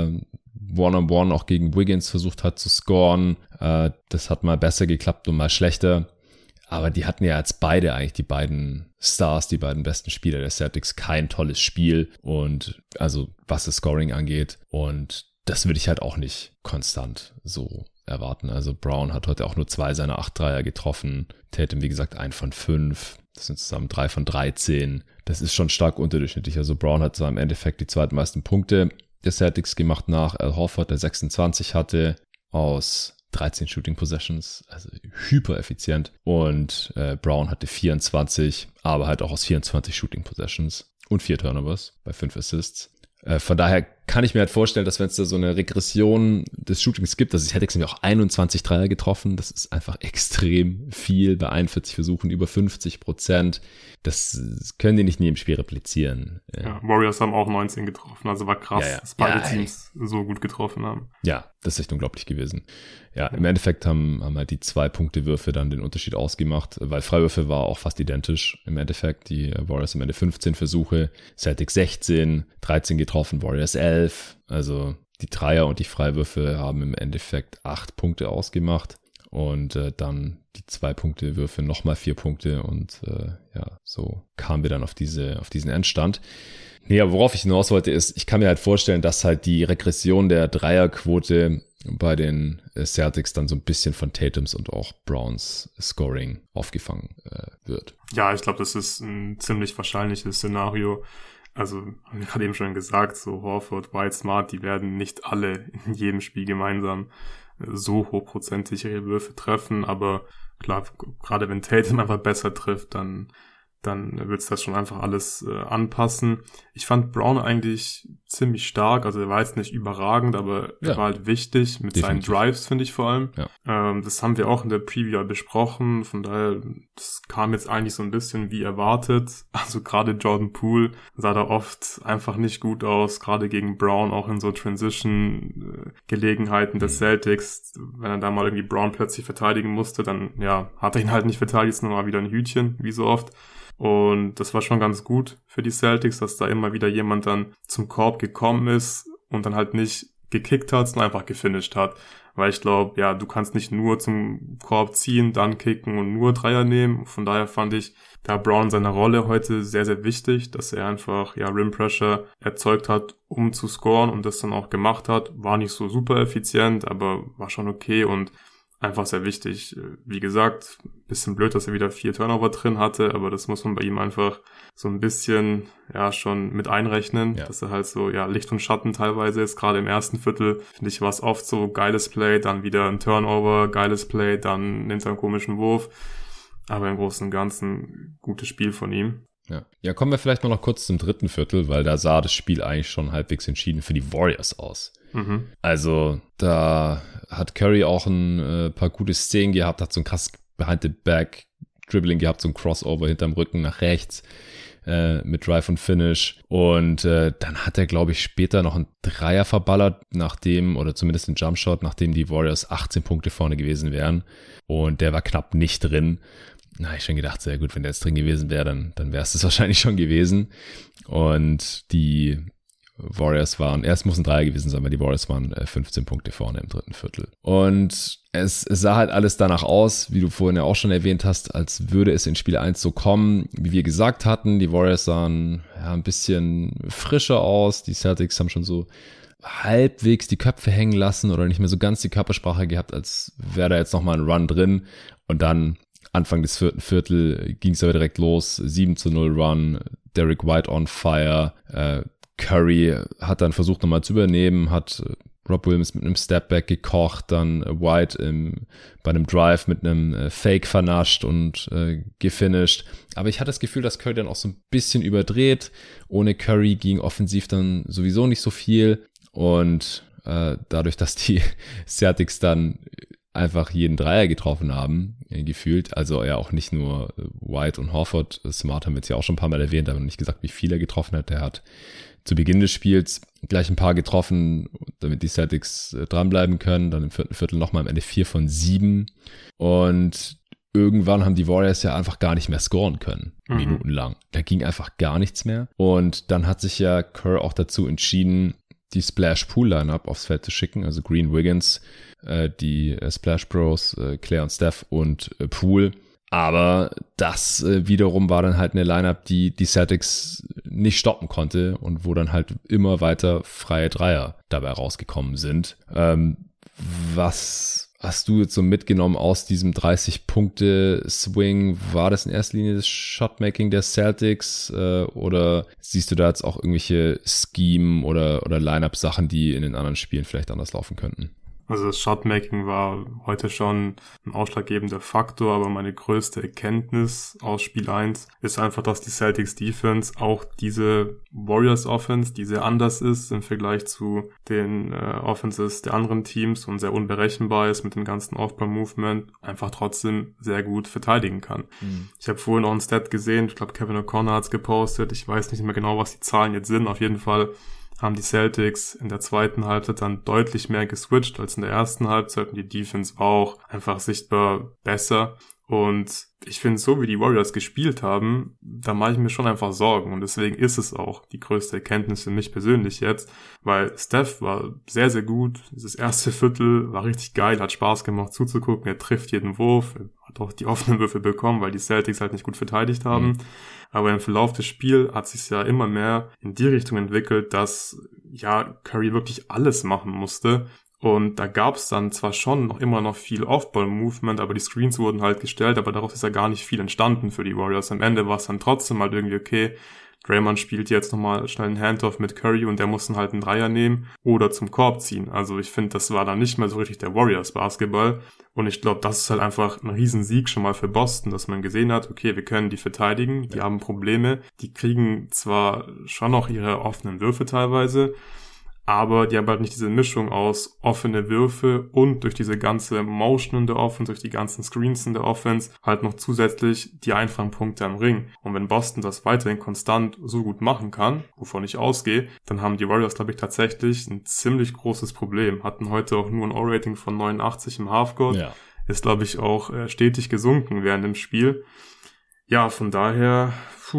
One-on-One auch gegen Wiggins versucht hat zu scoren. Das hat mal besser geklappt und mal schlechter. Aber die hatten ja jetzt beide eigentlich, die beiden Stars, die beiden besten Spieler der Celtics, kein tolles Spiel. Und also was das Scoring angeht. Und das würde ich halt auch nicht konstant so erwarten. Also Brown hat heute auch nur 2 seiner 8 Dreier getroffen. Tatum, wie gesagt, 1 von 5. Das sind zusammen 3 von 13. Das ist schon stark unterdurchschnittlich. Also Brown hat zwar im Endeffekt die zweitmeisten Punkte der Celtics gemacht nach Al Horford, der 26 hatte aus 13 Shooting Possessions, also hyper effizient. Und Brown hatte 24, aber halt auch aus 24 Shooting Possessions und 4 Turnovers bei 5 Assists. Von daher kann ich mir halt vorstellen, dass wenn es da so eine Regression des Shootings gibt, also ich hätte nämlich auch 21 Dreier getroffen, das ist einfach extrem viel bei 41 Versuchen, über 50%. Das können die nicht nie im Spiel replizieren. Ja, Warriors haben auch 19 getroffen, also war krass, dass beide Teams so gut getroffen haben. Ja, das ist echt unglaublich gewesen. Ja, im Endeffekt haben halt die 2-Punkte-Würfe dann den Unterschied ausgemacht, weil Freiwürfe war auch fast identisch im Endeffekt. Die Warriors am Ende 15 Versuche, Celtics 16, 13 getroffen, Warriors 11. Also die Dreier und die Freiwürfe haben im Endeffekt 8 Punkte ausgemacht. Und dann die 2-Punkte-Würfe nochmal 4 Punkte und ja, so kamen wir dann auf diesen Endstand. Nee, aber worauf ich hinaus wollte ist, ich kann mir halt vorstellen, dass halt die Regression der Dreierquote bei den Celtics dann so ein bisschen von Tatums und auch Browns Scoring aufgefangen wird. Ja, ich glaube, das ist ein ziemlich wahrscheinliches Szenario. Also, haben wir gerade eben schon gesagt, so Horford, White, Smart, die werden nicht alle in jedem Spiel gemeinsam so hochprozentig ihre Würfe treffen, aber klar, gerade wenn Tatum einfach besser trifft, dann dann wird's das schon einfach alles anpassen. Ich fand Brown eigentlich ziemlich stark, also er war jetzt nicht überragend, aber er war halt wichtig mit definitiv. seinen Drives, finde ich vor allem. Ja. Das haben wir auch in der Preview besprochen, von daher, das kam jetzt eigentlich so ein bisschen wie erwartet. Also gerade Jordan Poole sah da oft einfach nicht gut aus, gerade gegen Brown, auch in so Transition-Gelegenheiten des Celtics. Wenn er da mal irgendwie Brown plötzlich verteidigen musste, dann hat er ihn halt nicht verteidigt, ist nochmal wieder ein Hütchen, wie so oft. Und das war schon ganz gut für die Celtics, dass da immer wieder jemand dann zum Korb gekommen ist und dann halt nicht gekickt hat, sondern einfach gefinisht hat. Weil ich glaube, du kannst nicht nur zum Korb ziehen, dann kicken und nur Dreier nehmen. Von daher fand ich da Brown seine Rolle heute sehr, sehr wichtig, dass er einfach Rim Pressure erzeugt hat, um zu scoren und das dann auch gemacht hat. War nicht so super effizient, aber war schon okay und einfach sehr wichtig. Wie gesagt, bisschen blöd, dass er wieder 4 Turnover drin hatte, aber das muss man bei ihm einfach so ein bisschen schon mit einrechnen, dass er halt so Licht und Schatten teilweise ist. Gerade im ersten Viertel, finde ich, war es oft so geiles Play, dann wieder ein Turnover, geiles Play, dann nimmt er einen komischen Wurf. Aber im Großen und Ganzen gutes Spiel von ihm. Ja, kommen wir vielleicht mal noch kurz zum dritten Viertel, weil da sah das Spiel eigentlich schon halbwegs entschieden für die Warriors aus. Also da hat Curry auch ein paar gute Szenen gehabt, hat so ein krass Behind-the-Back-Dribbling gehabt, so ein Crossover hinterm Rücken nach rechts mit Drive und Finish. Und dann hat er, glaube ich, später noch einen Dreier verballert, oder zumindest einen Jumpshot, nachdem die Warriors 18 Punkte vorne gewesen wären. Und der war knapp nicht drin. Na, ich schon gedacht, sehr gut, wenn der jetzt drin gewesen wäre, dann wäre es das wahrscheinlich schon gewesen. Und die Warriors es muss ein Dreier gewesen sein, weil die Warriors waren 15 Punkte vorne im dritten Viertel. Und es sah halt alles danach aus, wie du vorhin ja auch schon erwähnt hast, als würde es in Spiel 1 so kommen, wie wir gesagt hatten. Die Warriors sahen ein bisschen frischer aus. Die Celtics haben schon so halbwegs die Köpfe hängen lassen oder nicht mehr so ganz die Körpersprache gehabt, als wäre da jetzt nochmal ein Run drin. Und dann Anfang des vierten Viertel ging es aber direkt los. 7-0 Run, Derek White on fire, Curry hat dann versucht nochmal zu übernehmen, hat Rob Williams mit einem Stepback gekocht, dann White bei einem Drive mit einem Fake vernascht und gefinisht. Aber ich hatte das Gefühl, dass Curry dann auch so ein bisschen überdreht. Ohne Curry ging offensiv dann sowieso nicht so viel. Und dadurch, dass die Celtics dann einfach jeden Dreier getroffen haben, gefühlt. Also auch nicht nur White und Horford. Smart haben wir jetzt ja auch schon ein paar Mal erwähnt, aber nicht gesagt, wie viel er getroffen hat. Der hat zu Beginn des Spiels gleich ein paar getroffen, damit die Celtics dranbleiben können. Dann im vierten Viertel nochmal am Ende 4 von 7. Und irgendwann haben die Warriors ja einfach gar nicht mehr scoren können, minutenlang. Da ging einfach gar nichts mehr. Und dann hat sich ja Kerr auch dazu entschieden, die Splash-Pool-Lineup aufs Feld zu schicken. Also Green, Wiggins, die Splash Bros, Claire und Steph und Poole. Aber das wiederum war dann halt eine Lineup, die Celtics nicht stoppen konnte und wo dann halt immer weiter freie Dreier dabei rausgekommen sind. Was hast du jetzt so mitgenommen aus diesem 30-Punkte-Swing? War das in erster Linie das Shotmaking der Celtics oder siehst du da jetzt auch irgendwelche Scheme- oder Lineup-Sachen, die in den anderen Spielen vielleicht anders laufen könnten? Also das Shotmaking war heute schon ein ausschlaggebender Faktor, aber meine größte Erkenntnis aus Spiel 1 ist einfach, dass die Celtics Defense auch diese Warriors Offense, die sehr anders ist im Vergleich zu den Offenses der anderen Teams und sehr unberechenbar ist mit dem ganzen Off-Ball-Movement, einfach trotzdem sehr gut verteidigen kann. Ich habe vorhin noch einen Stat gesehen, ich glaube Kevin O'Connor hat es gepostet, ich weiß nicht mehr genau, was die Zahlen jetzt sind, auf jeden Fall haben die Celtics in der zweiten Halbzeit dann deutlich mehr geswitcht als in der ersten Halbzeit und die Defense war auch einfach sichtbar besser. Und ich finde, so wie die Warriors gespielt haben, da mache ich mir schon einfach Sorgen. Und deswegen ist es auch die größte Erkenntnis für mich persönlich jetzt, weil Steph war sehr, sehr gut. Dieses erste Viertel war richtig geil, hat Spaß gemacht zuzugucken. Er trifft jeden Wurf, er hat auch die offenen Würfe bekommen, weil die Celtics halt nicht gut verteidigt haben. Aber im Verlauf des Spiels hat sich ja immer mehr in die Richtung entwickelt, dass Curry wirklich alles machen musste. Und da gab es dann zwar schon noch immer noch viel Off-Ball-Movement, aber die Screens wurden halt gestellt, aber daraus ist ja gar nicht viel entstanden für die Warriors. Am Ende war es dann trotzdem halt irgendwie okay, Draymond spielt jetzt nochmal schnell einen Handoff mit Curry und der muss dann halt einen Dreier nehmen oder zum Korb ziehen. Also ich finde, das war dann nicht mehr so richtig der Warriors-Basketball. Und ich glaube, das ist halt einfach ein Riesensieg schon mal für Boston, dass man gesehen hat, okay, wir können die verteidigen, die haben Probleme, die kriegen zwar schon noch ihre offenen Würfe teilweise, aber die haben halt nicht diese Mischung aus offene Würfe und durch diese ganze Motion in der Offense, durch die ganzen Screens in der Offense halt noch zusätzlich die Einfangpunkte am Ring. Und wenn Boston das weiterhin konstant so gut machen kann, wovon ich ausgehe, dann haben die Warriors, glaube ich, tatsächlich ein ziemlich großes Problem. Hatten heute auch nur ein O-Rating von 89 im Halfcourt. Ja. Ist, glaube ich, auch stetig gesunken während dem Spiel. Ja, von daher,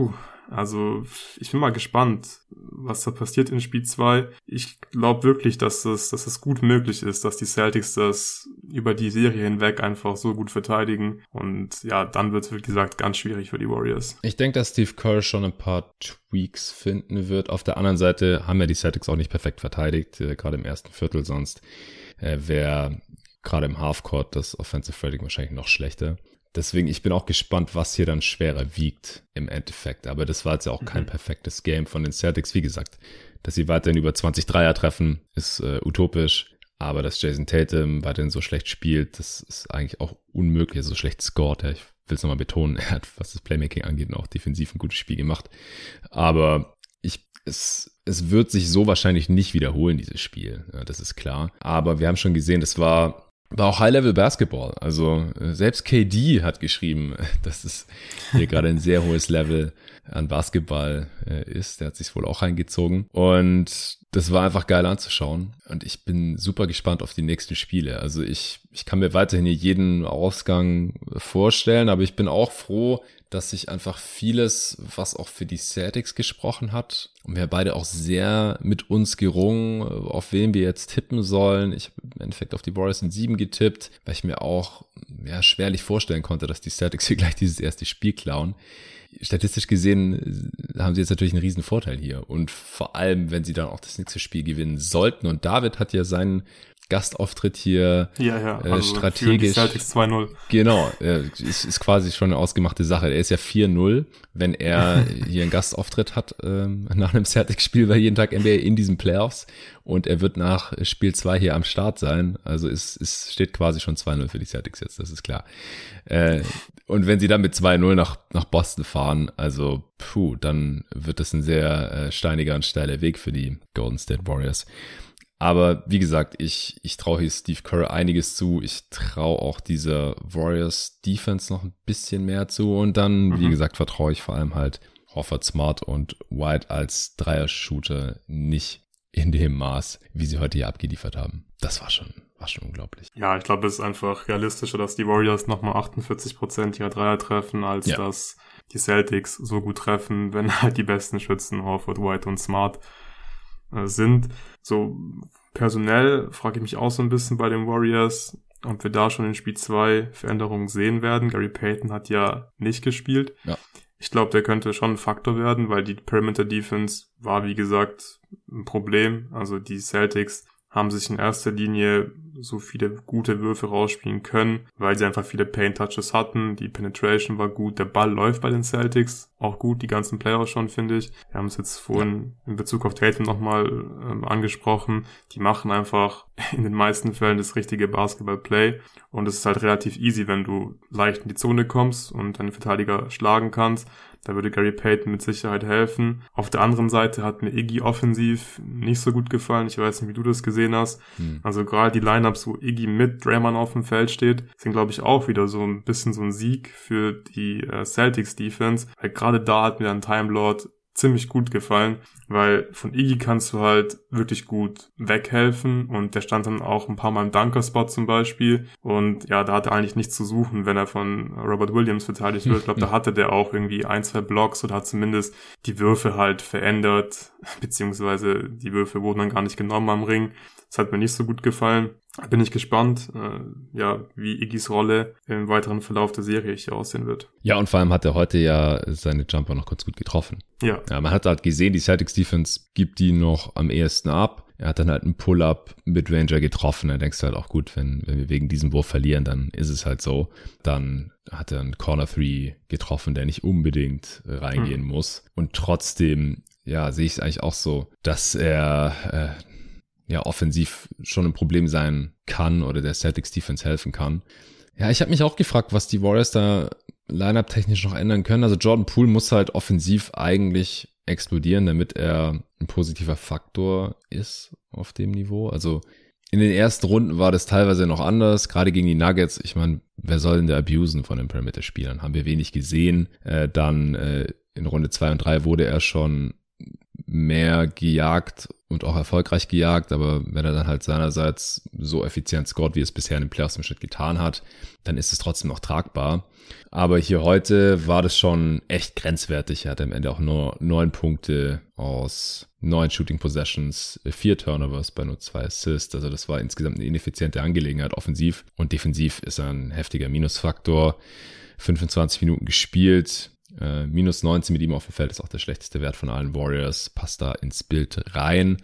also ich bin mal gespannt, was da passiert in Spiel 2. Ich glaube wirklich, dass es gut möglich ist, dass die Celtics das über die Serie hinweg einfach so gut verteidigen. Und ja, dann wird es, wie gesagt, ganz schwierig für die Warriors. Ich denke, dass Steve Kerr schon ein paar Tweaks finden wird. Auf der anderen Seite haben ja die Celtics auch nicht perfekt verteidigt, gerade im ersten Viertel. Sonst wäre gerade im Halfcourt das Offensive Rating wahrscheinlich noch schlechter. Deswegen, ich bin auch gespannt, was hier dann schwerer wiegt im Endeffekt. Aber das war jetzt ja auch kein perfektes Game von den Celtics. Wie gesagt, dass sie weiterhin über 20 Dreier treffen, ist utopisch. Aber dass Jason Tatum weiterhin so schlecht spielt, das ist eigentlich auch unmöglich. So schlecht scored. Ja, ich will es nochmal betonen, er hat, was das Playmaking angeht, auch defensiv ein gutes Spiel gemacht. Aber es wird sich so wahrscheinlich nicht wiederholen, dieses Spiel. Ja, das ist klar. Aber wir haben schon gesehen, das war auch High-Level-Basketball. Also selbst KD hat geschrieben, dass es hier gerade ein sehr hohes Level an Basketball ist. Der hat sich wohl auch reingezogen. Und das war einfach geil anzuschauen. Und ich bin super gespannt auf die nächsten Spiele. Also ich kann mir weiterhin hier jeden Ausgang vorstellen, aber ich bin auch froh, dass sich einfach vieles, was auch für die Celtics gesprochen hat, und wir haben beide auch sehr mit uns gerungen, auf wen wir jetzt tippen sollen. Ich habe im Endeffekt auf die Warriors in 7 getippt, weil ich mir auch schwerlich vorstellen konnte, dass die Celtics hier gleich dieses erste Spiel klauen. Statistisch gesehen haben sie jetzt natürlich einen riesen Vorteil hier. Und vor allem, wenn sie dann auch das nächste Spiel gewinnen sollten. Und David hat ja seinen Gastauftritt hier also strategisch. Die Celtics 2-0. Genau, ist quasi schon eine ausgemachte Sache. Er ist ja 4-0, wenn er hier einen Gastauftritt hat nach einem Celtics-Spiel bei jeden Tag NBA in diesen Playoffs. Und er wird nach Spiel 2 hier am Start sein. Also es steht quasi schon 2-0 für die Celtics jetzt, das ist klar. Und wenn sie dann mit 2-0 nach Boston fahren, also dann wird das ein sehr steiniger und steiler Weg für die Golden State Warriors. Aber wie gesagt, ich traue hier Steve Kerr einiges zu. Ich traue auch dieser Warriors Defense noch ein bisschen mehr zu. Und dann, wie gesagt, vertraue ich vor allem halt Horford, Smart und White als Dreier-Shooter nicht in dem Maß, wie sie heute hier abgeliefert haben. Das war schon unglaublich. Ja, ich glaube, es ist einfach realistischer, dass die Warriors nochmal 48% ihrer Dreier treffen, als dass die Celtics so gut treffen, wenn halt die besten Schützen Horford, White und Smart sind. So personell frage ich mich auch so ein bisschen bei den Warriors, ob wir da schon in Spiel 2 Veränderungen sehen werden. Gary Payton hat ja nicht gespielt. Ja. Ich glaube, der könnte schon ein Faktor werden, weil die Perimeter Defense war, wie gesagt, ein Problem. Also die Celtics haben sich in erster Linie so viele gute Würfe rausspielen können, weil sie einfach viele Paint-Touches hatten. Die Penetration war gut, der Ball läuft bei den Celtics auch gut, die ganzen Playoffs schon, finde ich. Wir haben es jetzt vorhin in Bezug auf Tatum nochmal angesprochen. Die machen einfach in den meisten Fällen das richtige Basketball-Play und es ist halt relativ easy, wenn du leicht in die Zone kommst und deinen Verteidiger schlagen kannst. Da würde Gary Payton mit Sicherheit helfen. Auf der anderen Seite hat mir Iggy offensiv nicht so gut gefallen. Ich weiß nicht, wie du das gesehen hast. Also gerade die Lineups, wo Iggy mit Draymond auf dem Feld steht, sind, glaube ich, auch wieder so ein bisschen so ein Sieg für die Celtics-Defense. Weil gerade da hat mir ein Time Lord ziemlich gut gefallen, weil von Iggy kannst du halt wirklich gut weghelfen und der stand dann auch ein paar Mal im Dunker-Spot zum Beispiel und ja, da hat er eigentlich nichts zu suchen, wenn er von Robert Williams verteidigt wird. Ich glaube, da hatte der auch irgendwie 1-2 Blocks oder hat zumindest die Würfe halt verändert, beziehungsweise die Würfe wurden dann gar nicht genommen am Ring. Das hat mir nicht so gut gefallen. Bin ich gespannt, wie Iggys Rolle im weiteren Verlauf der Serie hier aussehen wird. Ja, und vor allem hat er heute ja seine Jumper noch ganz gut getroffen. Ja, man hat halt gesehen, die Celtics Defense gibt die noch am ehesten ab. Er hat dann halt einen Pull-Up Mid-Ranger getroffen. Da denkst du halt auch gut, wenn wir wegen diesem Wurf verlieren, dann ist es halt so. Dann hat er einen Corner 3 getroffen, der nicht unbedingt reingehen muss. Und trotzdem, ja, sehe ich es eigentlich auch so, dass er offensiv schon ein Problem sein kann oder der Celtics Defense helfen kann. Ja, ich habe mich auch gefragt, was die Warriors da Lineup-technisch noch ändern können. Also Jordan Poole muss halt offensiv eigentlich explodieren, damit er ein positiver Faktor ist auf dem Niveau. Also in den ersten Runden war das teilweise noch anders, gerade gegen die Nuggets. Ich meine, wer soll denn da abusen von den Perimeter-Spielern? Haben wir wenig gesehen. Dann in Runde 2 und 3 wurde er schon mehr gejagt und auch erfolgreich gejagt, aber wenn er dann halt seinerseits so effizient scoret, wie es bisher in den Playoffs im Schnitt getan hat, dann ist es trotzdem noch tragbar. Aber hier heute war das schon echt grenzwertig. Er hatte am Ende auch nur 9 Punkte aus 9 Shooting Possessions, 4 Turnovers bei nur 2 Assists. Also das war insgesamt eine ineffiziente Angelegenheit offensiv. Und defensiv ist er ein heftiger Minusfaktor. 25 Minuten gespielt. Minus 19 mit ihm auf dem Feld ist auch der schlechteste Wert von allen Warriors. Passt da ins Bild rein.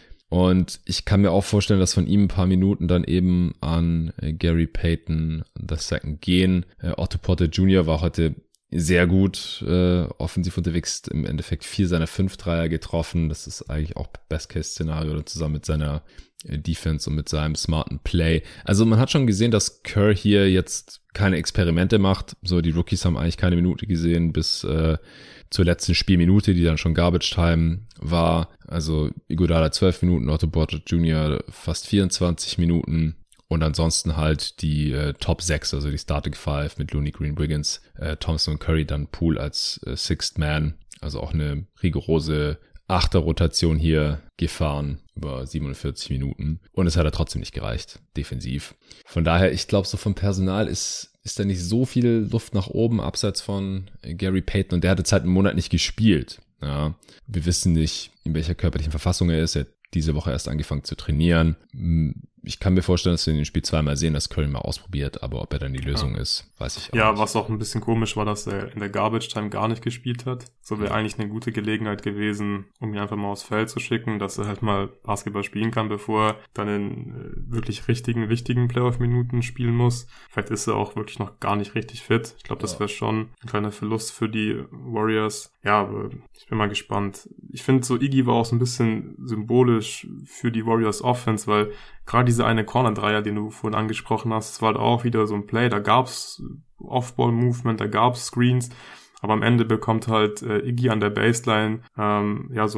Und ich kann mir auch vorstellen, dass von ihm ein paar Minuten dann eben an Gary Payton II gehen. Otto Porter Jr. war heute sehr gut offensiv unterwegs. Im Endeffekt 4 seiner 5 Dreier getroffen. Das ist eigentlich auch Best-Case-Szenario zusammen mit seiner Defense und mit seinem smarten Play. Also man hat schon gesehen, dass Kerr hier jetzt keine Experimente macht. So, die Rookies haben eigentlich keine Minute gesehen bis zur letzten Spielminute, die dann schon Garbage Time war. Also Iguodala 12 Minuten, Otto Porter Jr. fast 24 Minuten. Und ansonsten halt die Top 6, also die Starting 5 mit Looney, Green, Wiggins, Thompson und Curry, dann Poole als Sixth Man. Also auch eine rigorose Achterrotation hier gefahren über 47 Minuten. Und es hat ja trotzdem nicht gereicht, defensiv. Von daher, ich glaube, so vom Personal ist da nicht so viel Luft nach oben, abseits von Gary Payton. Und der hat jetzt halt einen Monat nicht gespielt. Ja, wir wissen nicht, in welcher körperlichen Verfassung er ist. Er hat diese Woche erst angefangen zu trainieren. Ich kann mir vorstellen, dass wir in dem Spiel zweimal sehen, dass Curry mal ausprobiert, aber ob er dann die Lösung ist, weiß ich auch nicht. Ja, was auch ein bisschen komisch war, dass er in der Garbage Time gar nicht gespielt hat. So wäre eigentlich eine gute Gelegenheit gewesen, um ihn einfach mal aufs Feld zu schicken, dass er halt mal Basketball spielen kann, bevor er dann in wirklich wichtigen Playoff-Minuten spielen muss. Vielleicht ist er auch wirklich noch gar nicht richtig fit. Ich glaube, das wäre schon ein kleiner Verlust für die Warriors. Ja, aber ich bin mal gespannt. Ich finde, so Iggy war auch so ein bisschen symbolisch für die Warriors Offense, weil gerade diese eine Corner-Dreier, den du vorhin angesprochen hast, das war halt auch wieder so ein Play, da gab's Off-Ball-Movement, da gab's Screens, aber am Ende bekommt halt Iggy an der Baseline so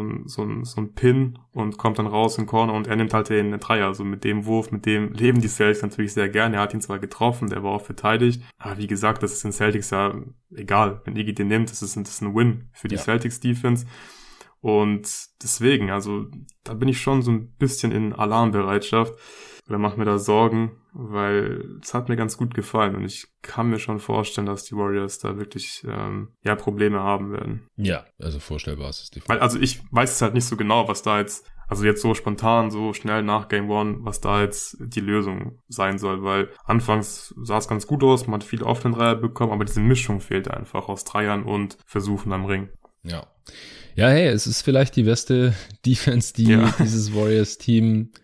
ein Pin und kommt dann raus in den Corner und er nimmt halt den Dreier. Also mit dem Wurf, mit dem leben die Celtics natürlich sehr gerne. Er hat ihn zwar getroffen, der war auch verteidigt, aber wie gesagt, das ist den Celtics ja egal. Wenn Iggy den nimmt, das ist ein Win für die Celtics-Defense. Und deswegen, also da bin ich schon so ein bisschen in Alarmbereitschaft oder mache mir da Sorgen, weil es hat mir ganz gut gefallen und ich kann mir schon vorstellen, dass die Warriors da wirklich Probleme haben werden. Ja, also vorstellbar ist es definitiv. Weil, also ich weiß es halt nicht so genau, was da jetzt, also jetzt so spontan, so schnell nach Game 1, was da jetzt die Lösung sein soll, weil anfangs sah es ganz gut aus, man hat viele offene Dreier bekommen, aber diese Mischung fehlt einfach aus Dreiern und Versuchen am Ring. Ja. Ja, hey, es ist vielleicht die beste Defense, die dieses Warriors-Team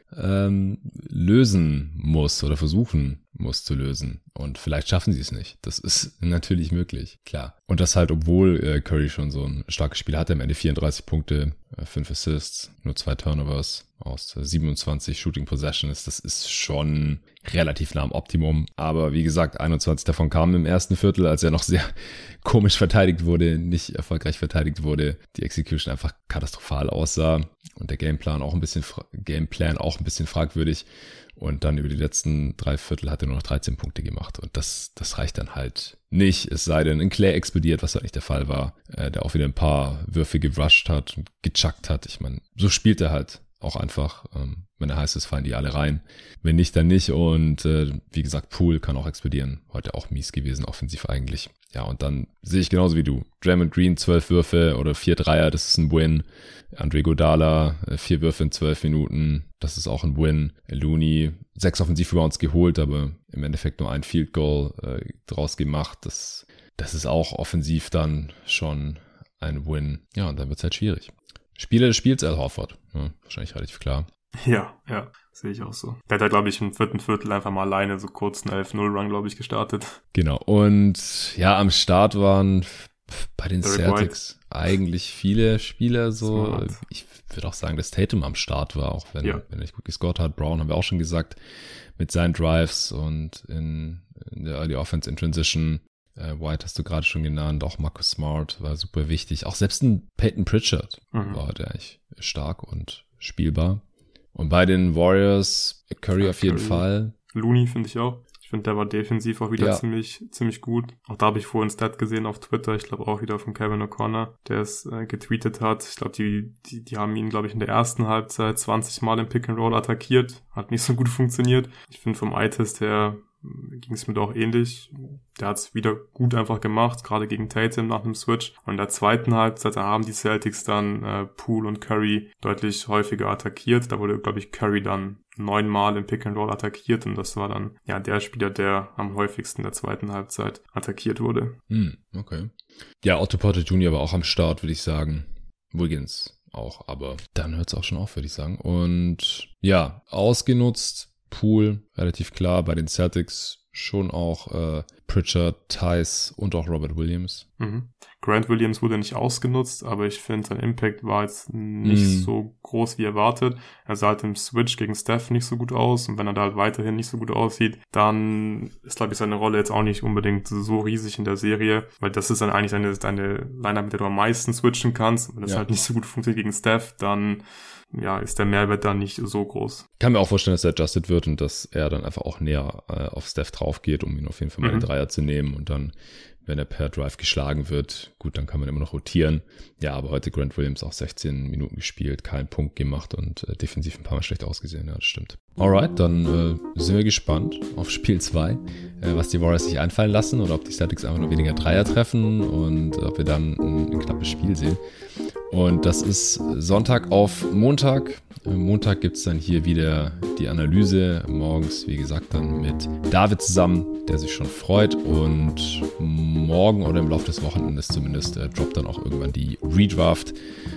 lösen muss oder versuchen muss zu lösen. Und vielleicht schaffen sie es nicht. Das ist natürlich möglich, klar. Und das halt, obwohl Curry schon so ein starkes Spiel hatte, am Ende 34 Punkte, 5 Assists, nur 2 Turnovers aus 27 Shooting Possessions. Das ist schon relativ nah am Optimum. Aber wie gesagt, 21 davon kamen im ersten Viertel, als er noch sehr komisch verteidigt wurde, nicht erfolgreich verteidigt wurde. Die Execution einfach katastrophal aussah und der Gameplan auch ein bisschen fragwürdig. Und dann über die letzten 3 Viertel hat er nur noch 13 Punkte gemacht. Und das reicht dann halt nicht. Es sei denn, ein Clay explodiert, was halt nicht der Fall war. Der auch wieder ein paar Würfe gerusht hat und gechuckt hat. Ich meine, so spielt er halt auch einfach. Wenn er heiß ist, fallen die alle rein. Wenn nicht, dann nicht. Und wie gesagt, Poole kann auch explodieren. Heute auch mies gewesen, offensiv eigentlich. Ja, und dann sehe ich genauso wie du. Draymond Green 12 Würfe oder 4 Dreier, das ist ein Win. Andre Iguodala 4 Würfe in 12 Minuten, das ist auch ein Win. Looney 6 Offensivrebounds geholt, aber im Endeffekt nur ein Field Goal draus gemacht. Das ist auch offensiv dann schon ein Win. Ja, und dann wird's halt schwierig. Spieler des Spiels, Al Horford. Ja, wahrscheinlich relativ klar. Ja, sehe ich auch so. Der hat da, glaube ich, im 4. Viertel einfach mal alleine so kurz einen 11-0-Run, glaube ich, gestartet. Genau. Und ja, am Start waren bei den Derek Celtics eigentlich viele Spieler so. Smart. Ich würde auch sagen, dass Tatum am Start war, auch wenn er nicht gut gescored hat. Brown haben wir auch schon gesagt, mit seinen Drives und in der Early Offense in Transition. White hast du gerade schon genannt, auch Marcus Smart war super wichtig. Auch selbst ein Peyton Pritchard war heute eigentlich stark und spielbar. Und bei den Warriors, Curry auf jeden Fall. Looney finde ich auch. Ich finde, der war defensiv auch wieder ziemlich gut. Auch da habe ich vorhin Stat gesehen auf Twitter. Ich glaube auch wieder von Kevin O'Connor, der es getweetet hat. Ich glaube, die haben ihn, glaube ich, in der ersten Halbzeit 20 Mal im Pick and Roll attackiert. Hat nicht so gut funktioniert. Ich finde, vom Eye-Test her ging es mir auch ähnlich. Der hat es wieder gut einfach gemacht, gerade gegen Tatum nach einem Switch. Und in der zweiten Halbzeit haben die Celtics dann Poole und Curry deutlich häufiger attackiert. Da wurde, glaube ich, Curry dann 9 Mal im Pick and Roll attackiert und das war dann der Spieler, der am häufigsten in der zweiten Halbzeit attackiert wurde. Okay. Ja, Otto Porter Jr. war auch am Start, würde ich sagen. Wiggins auch, aber dann hört es auch schon auf, würde ich sagen. Und ja, ausgenutzt Poole, relativ klar, bei den Celtics schon auch Pritchard, Tice und auch Robert Williams. Grant Williams wurde nicht ausgenutzt, aber ich finde, sein Impact war jetzt nicht so groß wie erwartet. Er sah halt im Switch gegen Steph nicht so gut aus und wenn er da halt weiterhin nicht so gut aussieht, dann ist, glaube ich, seine Rolle jetzt auch nicht unbedingt so riesig in der Serie, weil das ist dann eigentlich deine Lineup, mit der du am meisten switchen kannst. Und wenn das halt nicht so gut funktioniert gegen Steph, dann ist der Mehrwert dann nicht so groß. Ich kann mir auch vorstellen, dass er adjusted wird und dass er dann einfach auch näher auf Steph drauf geht, um ihn auf jeden Fall mal den Dreier zu nehmen und dann, wenn er per Drive geschlagen wird, gut, dann kann man immer noch rotieren. Ja, aber heute Grant Williams auch 16 Minuten gespielt, keinen Punkt gemacht und defensiv ein paar Mal schlecht ausgesehen, ja, das stimmt. Alright, dann sind wir gespannt auf Spiel 2, was die Warriors sich einfallen lassen oder ob die Celtics einfach nur weniger Dreier treffen und ob wir dann ein knappes Spiel sehen. Und das ist Sonntag auf Montag. Montag gibt es dann hier wieder die Analyse. Morgens, wie gesagt, dann mit David zusammen, der sich schon freut. Und morgen oder im Laufe des Wochenendes zumindest droppt dann auch irgendwann die Redraft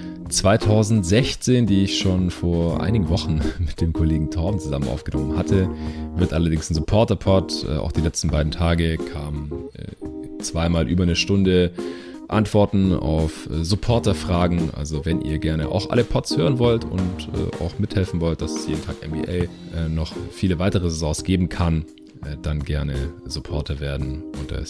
2016, die ich schon vor einigen Wochen mit dem Kollegen Torben zusammen aufgenommen hatte. Wird allerdings ein Supporter-Pod. Auch die letzten beiden Tage kamen zweimal über eine Stunde Antworten auf Supporter-Fragen. Also wenn ihr gerne auch alle Pods hören wollt und auch mithelfen wollt, dass es jeden Tag NBA noch viele weitere Saisons geben kann, dann gerne Supporter werden unter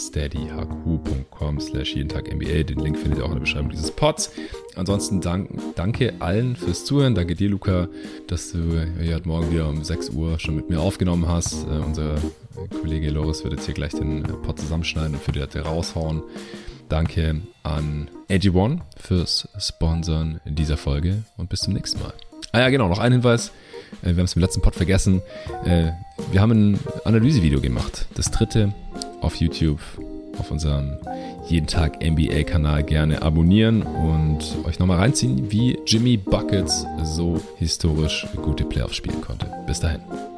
steadyhq.com/jedentagNBA. Den Link findet ihr auch in der Beschreibung dieses Pods. Ansonsten danke allen fürs Zuhören. Danke dir, Luca, dass du hier heute Morgen wieder um 6 Uhr schon mit mir aufgenommen hast. Unser Kollege Loris wird jetzt hier gleich den Pod zusammenschneiden und für die Datei raushauen. Danke an AG1 fürs Sponsoren in dieser Folge und bis zum nächsten Mal. Ja, genau, noch ein Hinweis. Wir haben es im letzten Pod vergessen. Wir haben ein Analysevideo gemacht. Das 3. auf YouTube, auf unserem Jeden Tag NBA-Kanal gerne abonnieren und euch nochmal reinziehen, wie Jimmy Buckets so historisch gute Playoffs spielen konnte. Bis dahin.